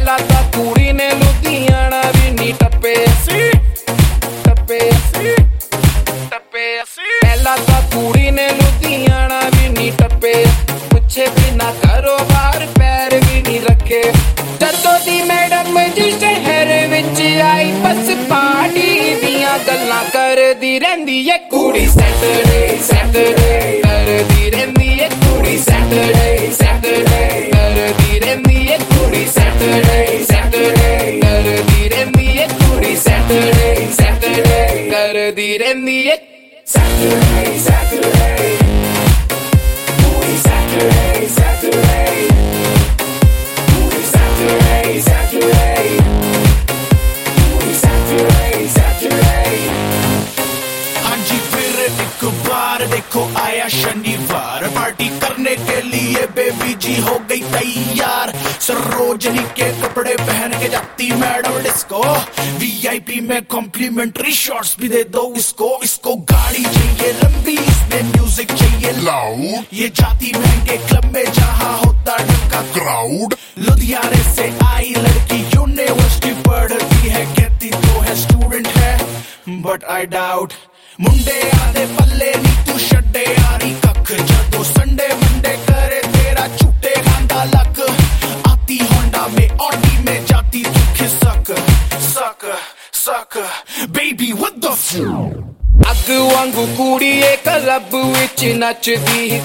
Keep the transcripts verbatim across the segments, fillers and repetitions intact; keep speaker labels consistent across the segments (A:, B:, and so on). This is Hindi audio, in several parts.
A: ਪਹਿਲਾਂ ਤਾਂ ਕੁੜੀ ਨੇ ਲੁਧਿਆਣਾ ਵੀ ਨੀ ਟੱਪੇ ਸੀ ਟੱਪੇ ਸੀ ਟੱਪੇ ਸੀ ਪਹਿਲਾਂ ਤਾਂ ਕੁੜੀ ਨੇ ਲੁਧਿਆਣਾ ਵੀ ਨੀ ਟੱਪੇ ਪੁੱਛੇ ਬਿਨਾ ਕਾਰੋਬਾਰ ਪੈਰ ਵੀ ਨੀ ਰੱਖੇ ਜਦੋਂ ਦੀ ਮੈਡਮ ਜੀ ਸ਼ਹਿਰ ਵਿੱਚ ਆਈ ਬਸ ਪਾਰਟੀ ਦੀਆਂ ਗੱਲਾਂ ਕਰਦੀ ਰਹਿੰਦੀ ਏ ਕੁੜੀ ਸੈਟਰਡੇ ਸੈਟਰਡੇ ਕਰਦੀ ਰਹਿੰਦੀ ਏ ਕੁੜੀ ਸੈਟਰਡੇ ਸੈਟਰਡੇ ਕਰਦੀ ਰਹਿੰਦੀ ਏ ਕੁੜੀ ਸੈਟਰਡੇ ਸੈਟਰਡੇ ਕਰਦੀ ਰਹਿੰਦੀ ਏ ਕੁੜੀ ਸੈਟਰਡੇ ਸੈਟਰਡੇ ਕਰਦੀ ਰਹਿੰਦੀ ਏ ਸੈਟਰਡੇ ਸੈਟਰਡੇ ਕੁੜੀ ਸੈਟਰਡੇ ਸੈਟਰਡੇ ਕੁੜੀ ਸੈਟਰਡੇ ਸੈਟਰਡੇ ਕੁੜੀ ਸੈਟਰਡੇ सैटरडे हाँ जी फिर एक बार देखो आया शनिवार पार्टी करने के लिए बेबी जी हो गई तैयार सरोजनी के कपड़े पहन के जाती मैडम डिस्को वीआईपी में कॉम्प्लीमेंट्री शॉट्स भी दे दो इसको इसको गाड़ी चाहिए लंबी इसमें म्यूजिक चाहिए लाउड ये जाती महंगे क्लब में जहाँ होता ढंका क्राउड लुधियाने से आई लड़की यूनिवर्सिटी पढ़ती है कहती तो है स्टूडेंट है बट आई डाउट मुंडे आधे पल्ले नी तू छड्डे यारी कख जदों संडे मंडे करे तेरा झूठे गांदा लक आती होंडा में ऑडी में जाती तू खिसक सक सक बेबी व्हाट द फक अग वांगू कुड़ी ए क्लब विच नचदी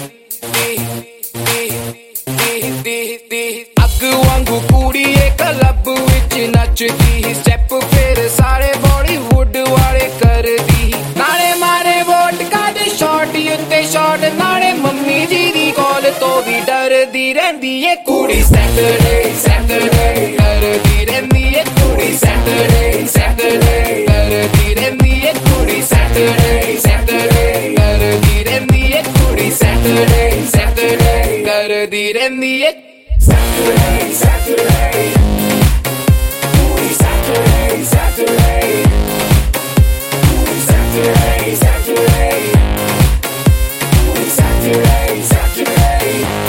A: अग वांगू कुड़ी ए क्लब विच नचदी स्टेप फिर सारे बॉलीवुड वाले करदी नाले मारे वोट का दे शॉट उत्ते शॉट नाले मम्मी जी दी कॉल तो भी डरदी रहंदी ए कुड़ी सैटरडे सैटरडे करदी रहंदी ए कुड़ी सैटरडे सैटरडे करदी रहंदी ए कुड़ी सैटरडे सैटरडे करदी रहंदी ए कुड़ी सैटरडे सैटरडे करदी रहंदी ए सैटरडे सैटरडे कुड़ी सैटरडे सैटरडे कुड़ी सैटरडे सैटरडे कुड़ी सैटरडे सैटरडे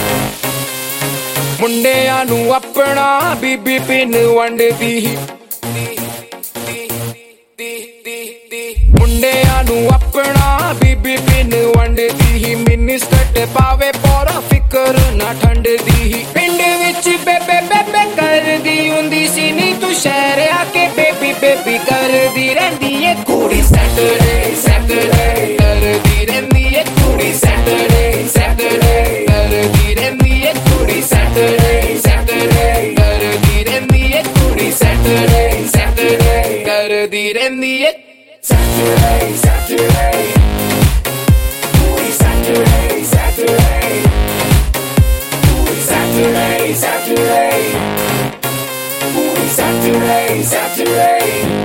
A: मुंडियां नू अपना बीबी पिन वंडदी मुंडियां नू अपना बीबी पिन वंडदी मिनिस्कट पावे पौरा फिकर ना ठंडदी पिंड विच बेबे बेबे करदी हुंदी सी नी तू शहर आके बेबी बेबी करदी रहंदी ए कुड़ी सैटरडे सैटरडे करदी रहंदी ए कुड़ी सैटरडे सैटरडे करदी रहंदी ए कुड़ी सैटरडे सैटरडे करदी रहंदी ए कुड़ी सैटरडे सैटरडे करदी रहंदी ए सैटरडे सैटरडे कुड़ी सैटरडे सैटरडे कुड़ी सैटरडे सैटरडे कुड़ी सैटरडे सैटरडे